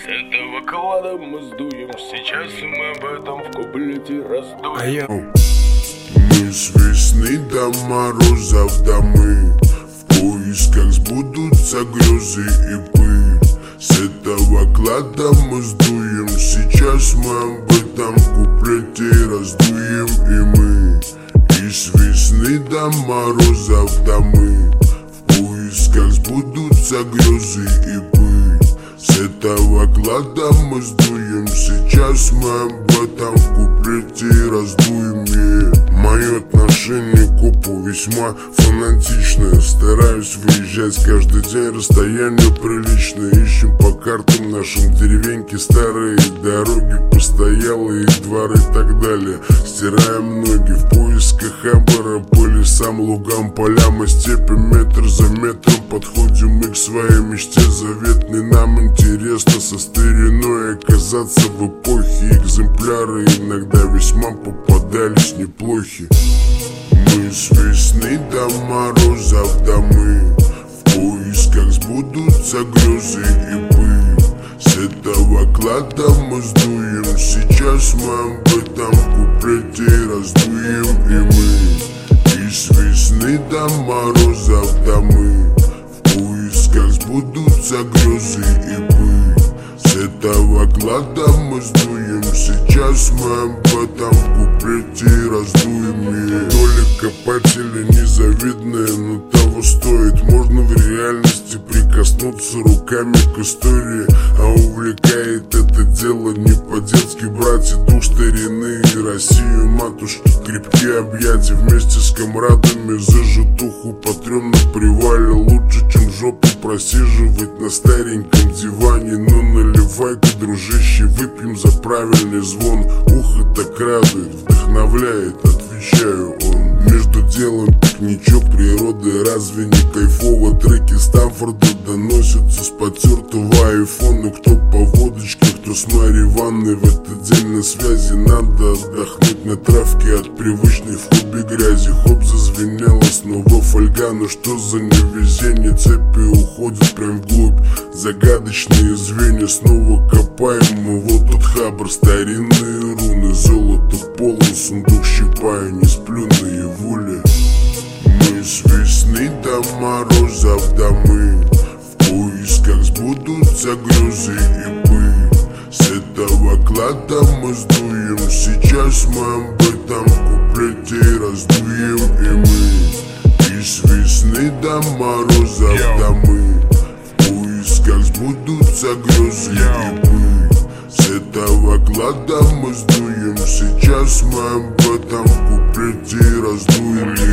этого клада мы сдуем. Сейчас мы об этом в куплете раздуем. Мы с весны до морозов домы, в поисках сбудутся грезы и пыль. С этого клада мы сдуем. Сейчас мы об этом в куплете раздуем. И мы и с весны до морозов домы, в поисках сбудутся грезы и пыль. С этого клада мы сдуем. Сейчас мы об этом в куплете раздуем. Мое отношение к копу весьма фанатичное. Стараюсь выезжать каждый день, расстояние приличное. Ищем по картам нашим деревеньки, старые дороги, постоялые дворы и так далее. Стираем ноги в поисках хабара по лесам, лугам, полям и степям. Метр за метром подходим мы к своей мечте заветной. Нам интересно со стариной оказаться в эпохе. Экземпляры иногда весьма попадались неплохи. Мы с весны до морозов домы, в поисках сбудутся грезы и пыль. С этого клада мы сдуем. Сейчас мы об этом в куплете раздуем. И мы и с весны до морозов домы, в поисках сбудутся грезы и пыль. С этого клада мы сдуем. Сейчас мы об этом в куплете раздуем. Доля копателя незавидная, но того стоит. Можно в реальности прикоснуться руками к истории, а увлекает это дело не по-детски. Братья, дух старины и Россию, матушки, крепкие объятия. Вместе с комрадами за житуху потрем на привале. Лучше, чем жопу просиживать на стареньком диване. Но наливай-ка, дружище, выпьем за правильный звон. Ухо так радует, вдохновляет, отвечаю он. Между делом пикничок природы, разве не кайфово? Треки Стамфорда доносятся с потертого айфона. Кто по водочке, кто с Марьей Ивановной. В этот день на связи, надо отдохнуть на травке от привычной в клубе грязи. Хоп, зазвенела снова фольга, но что за невезение? Цепи уходят прям вглубь, загадочные звенья. Снова копаем, и вот тут хабр, старинные руны. Золото полон, сундук щипаю, не сплю наявуле. Мы с весны до морозов домы, в поисках сбудутся грезы и пыль. С этого клада мы сдуем. Сейчас мы об этом в куплете раздуем. И мы и с весны до морозов домы, в поисках сбудутся грезы и пыль. С этого клада мы сдуем. Сейчас мы об этом в куплете раздуем.